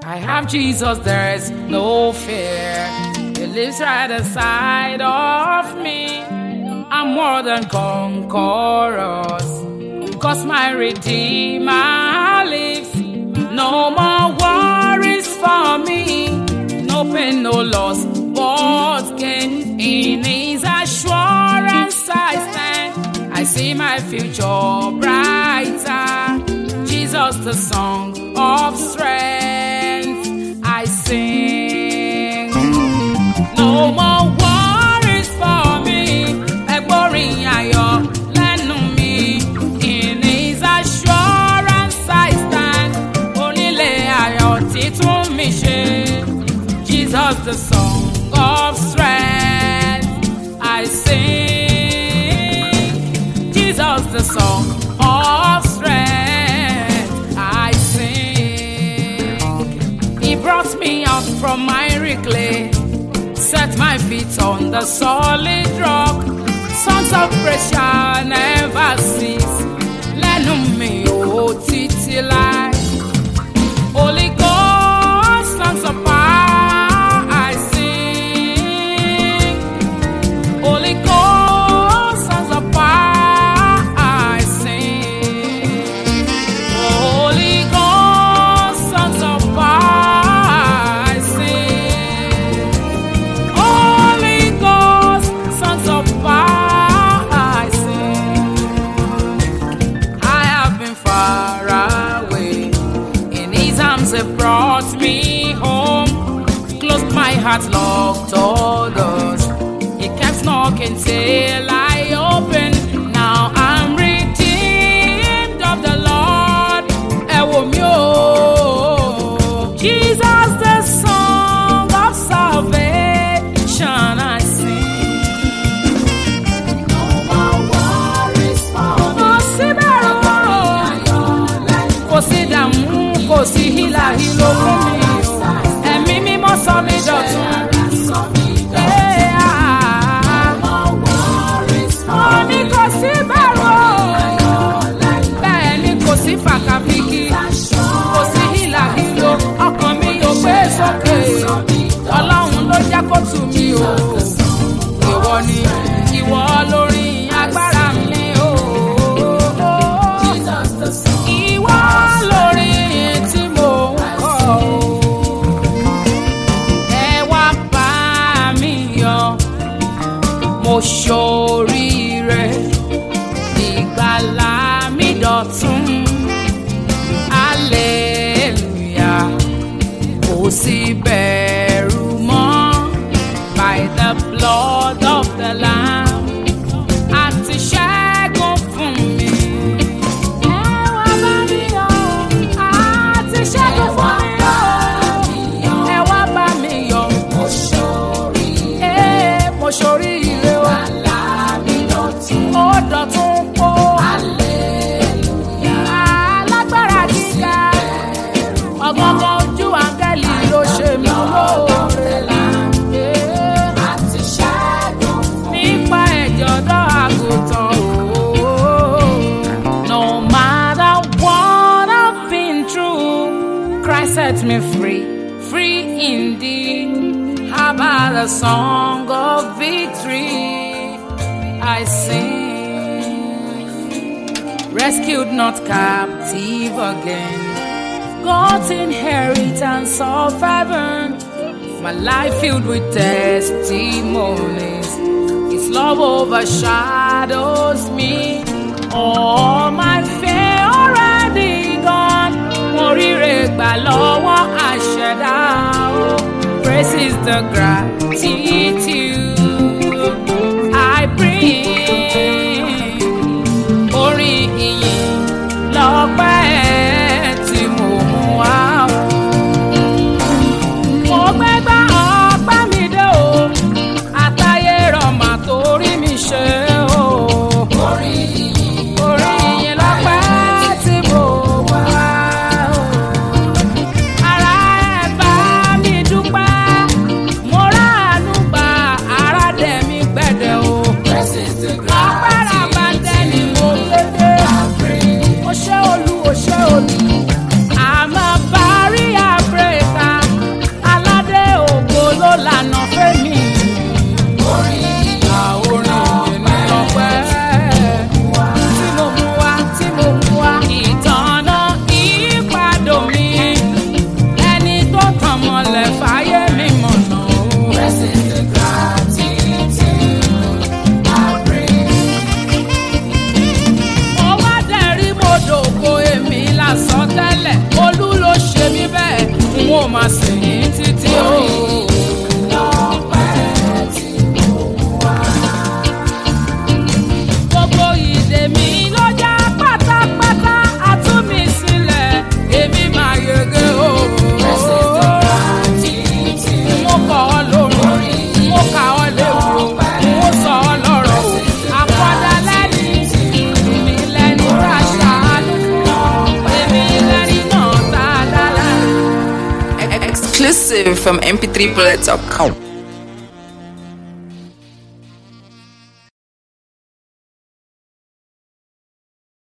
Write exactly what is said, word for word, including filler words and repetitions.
I have Jesus, there is no fear. He lives right aside of me. I'm more than conquerors, 'cause my Redeemer lives. No more worries for me, no pain, no loss, but gain. In His assurance I stand. I see my future brighter. Jesus, the song of strength I sing. No more worries for me. Ẹgbọ́rin ayọ̀ lẹ́nu mi. In His assurance I stand. Onílé ayọ̀ títún mi ṣe. Jesus, the song of strength I sing. Jesus, the song of strength I sing. He brought me out from miry clay, set my feet on the solid rock. Songs of praise shall never cease. Lẹ́nu mi ò títí láé. Holy Ghost, songs of power I sing. Holy Ghost, songs of power I sing. Holy Ghost, songs of power I sing. Holy Ghost, songs of power I sing. I have been far away. In His arms He brought me home. Closed my heart, locked all doors. He kept knocking till I opened. Now I'm redeemed of the Lord. Ẹ wò mí o. Jesus, the song of salvation I sing. No more worries for me. Kò sí bẹ̀rù o. Kò sí dààmú, kò sí hílàhílo fún mi o. Ẹ̀mí mímọ́ sọ mí dọ̀tun. Ní kò sí bẹ̀rù o. Bẹ́ẹ̀ ni kò sí fàkàfìkì, kò sí hílàhílo. Ọkàn mi ò gbé sókè. Ọlọ́run ló jẹ́ kó tù mí o. Ìwọ ni ìwọ lórí agbára mi o. Ìwọ lórí tí mo ń kọ o. Ẹ wá bá mi yọ̀, mo ṣoríire, ìgbàlà mi dọ̀tun. Hallelujah, kò sí bẹ̀rù mọ́. By the blood of the Lamb, àti ṣẹ́gun fún mi. Ẹ wá bá mi yọ̀, àti ṣẹ́gun fún mi o. Ẹ wá bá mi yọ̀, mo ṣoríire, mo ṣoríire o. Ó dọ̀tun o. Alágbára gíga, ọ̀gángan ojú áńgẹ́lì ló ṣe mí lóore. Nípa ẹ̀jẹ̀ ọ̀dọ́ àgùntàn o. No matter what I've been through, Christ set me free, free indeed. How about a song of victory I sing? Rescued, not captive again. God's inheritance of heaven. My life filled with testimonies. His love overshadows me. All my fear already gone. Mo ríre gbà lọ́wọ́ àṣẹ̀dá o. Praise is the gratitude I bring. Orin ìyìn lọ́pẹ́ tí mo mú wá o. Mo gbégbá ọpẹ́ mi dé o. Àtayé rọ̀mà torí mi ṣe o. Orin ìyìn lọ́pẹ́ tí mo mú wá o. Ará ẹ bá mi dúpẹ́. Mo ráàánú gbà máa sìn yín títí o. Gbogbo ìdè mi ló já pátápátá, a tú mi sílẹ̀, èmi máa yege o. Mo kọ̀ ọ́ lórun, mo kà ọ́ léwu, mo sọ ọ́ lọ́rọ̀ o. Àkọ́dá lẹ́ni, èmi lẹ́ni tá a ṣàánú fún, èmi lẹ́ni náà tá a dá láre. Exclusive from m p three bullet dot com.